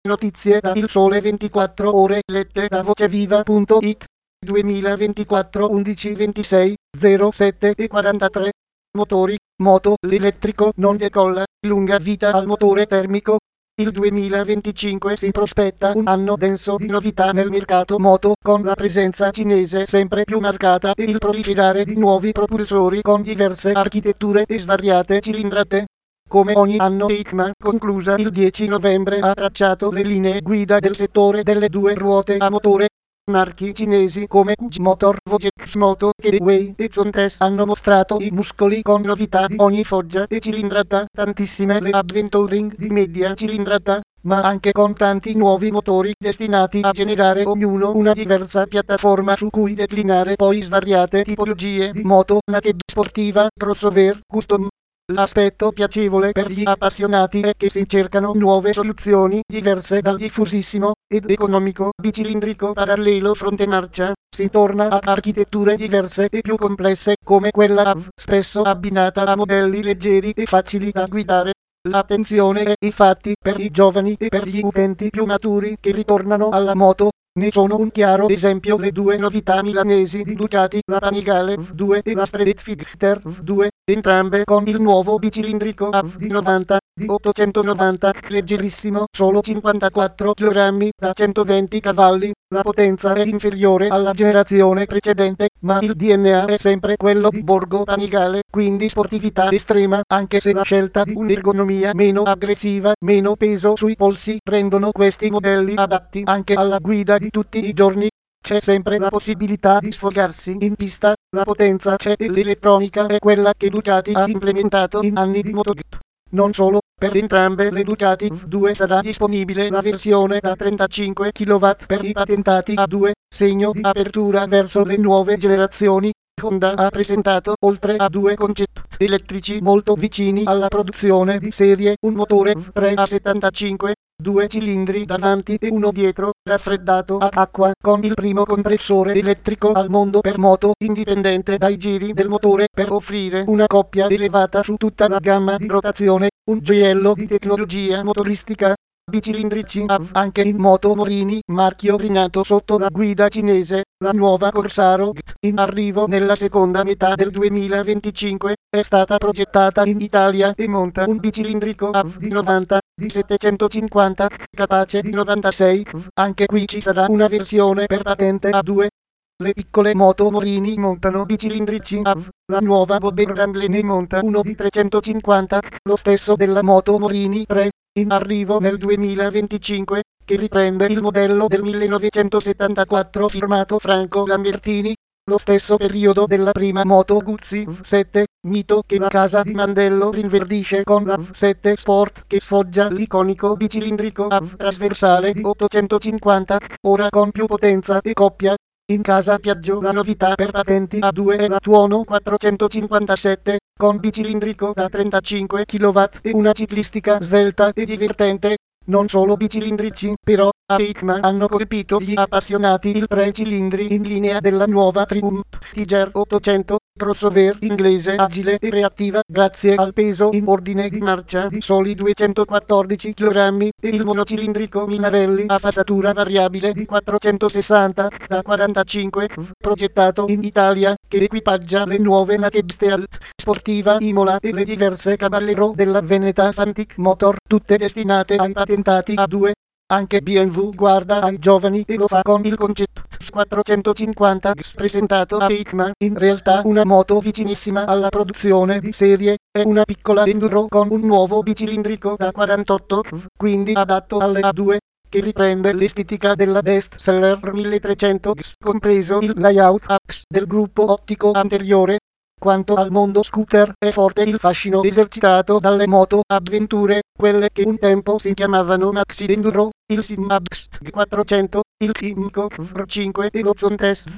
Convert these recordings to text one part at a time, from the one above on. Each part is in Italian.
Notizie da Il Sole 24 Ore lette da voceviva.it 2024 11 26 07 e 43. Motori, moto, l'elettrico non decolla, lunga vita al motore termico. Il 2025 si prospetta un anno denso di novità nel mercato moto, con la presenza cinese sempre più marcata e il proliferare di nuovi propulsori con diverse architetture e svariate cilindrate. Come ogni anno EICMA, conclusa il 10 novembre, ha tracciato le linee guida del settore delle due ruote a motore. Marchi cinesi come Fuji Motor, Vojex Moto, Kedeway e Zontes hanno mostrato i muscoli con novità di ogni foggia e cilindrata, tantissime le Adventuring di media cilindrata, ma anche con tanti nuovi motori destinati a generare ognuno una diversa piattaforma su cui declinare poi svariate tipologie di moto, naked, sportiva, crossover, custom. L'aspetto piacevole per gli appassionati è che si cercano nuove soluzioni diverse dal diffusissimo ed economico bicilindrico parallelo fronte marcia. Si torna a architetture diverse e più complesse come quella AV, spesso abbinata a modelli leggeri e facili da guidare. L'attenzione è infatti per i giovani e per gli utenti più maturi che ritornano alla moto. Ne sono un chiaro esempio le due novità milanesi di Ducati, la Panigale V2 e la Street Fighter V2, entrambe con il nuovo bicilindrico AV di 90, di 890, leggerissimo, solo 54 kg da 120 cavalli. La potenza è inferiore alla generazione precedente, ma il DNA è sempre quello di Borgo Panigale, quindi sportività estrema, anche se la scelta di un'ergonomia meno aggressiva, meno peso sui polsi, rendono questi modelli adatti anche alla guida di tutti i giorni. C'è sempre la possibilità di sfogarsi in pista, la potenza c'è e l'elettronica è quella che Ducati ha implementato in anni di MotoGP. Non solo, per entrambe le Ducati V2 sarà disponibile la versione da 35 kW per i patentati A2, segno di apertura verso le nuove generazioni. Honda ha presentato, oltre a due concept elettrici molto vicini alla produzione di serie, un motore V3 a 75, 2 cilindri davanti e uno dietro, raffreddato a acqua, con il primo compressore elettrico al mondo per moto indipendente dai giri del motore, per offrire una coppia elevata su tutta la gamma di rotazione, un gioiello di tecnologia motoristica. Bicilindrici AV anche in moto Morini, marchio rinato sotto la guida cinese. La nuova Corsaro GT, in arrivo nella seconda metà del 2025, è stata progettata in Italia e monta un bicilindrico AV di 90, di 750 capace di 96 kW. Anche qui ci sarà una versione per patente A2. Le piccole moto Morini montano bicilindrici AV, la nuova Bobber Ramble ne monta uno di 350 kW, lo stesso della moto Morini 3, in arrivo nel 2025, che riprende il modello del 1974 firmato Franco Lambertini. Lo stesso periodo della prima moto Guzzi V7, mito che la casa di Mandello rinverdisce con la V7 Sport che sfoggia l'iconico bicilindrico AV trasversale di 850 kW, ora con più potenza e coppia. In casa Piaggio la novità per patenti A2 è la Tuono 457, con bicilindrico da 35 kW e una ciclistica svelta e divertente. Non solo bicilindrici, però, a EICMA hanno colpito gli appassionati il 3 cilindri in linea della nuova Triumph Tiger 800, crossover inglese agile e reattiva grazie al peso in ordine di marcia di soli 214 kg, e il monocilindrico Minarelli a fasatura variabile di 460 da 45 kW, progettato in Italia, che equipaggia le nuove Naked Stealth, Sportiva Imola e le diverse Caballero della Veneta Fantic Motor, tutte destinate ai patentati A2. Anche BMW guarda ai giovani e lo fa con il Concept 450 X presentato a EICMA, in realtà una moto vicinissima alla produzione di serie, è una piccola enduro con un nuovo bicilindrico da 48 kW, quindi adatto alle A2, che riprende l'estetica della best seller 1300 X, compreso il layout AX del gruppo ottico anteriore. Quanto al mondo scooter, è forte il fascino esercitato dalle moto avventure, quelle che un tempo si chiamavano Maxi Enduro, il Simabx 400, il Kymco VR5 e lo Zontes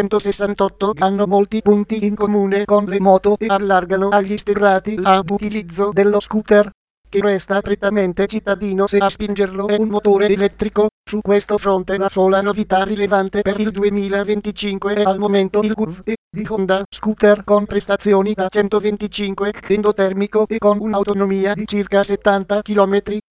368 hanno molti punti in comune con le moto e allargano agli sterrati l'utilizzo dello scooter, che resta prettamente cittadino se a spingerlo è un motore elettrico. Su questo fronte la sola novità rilevante per il 2025 è al momento il Curve di Honda, scooter con prestazioni da 125 endotermico e con un'autonomia di circa 70 km.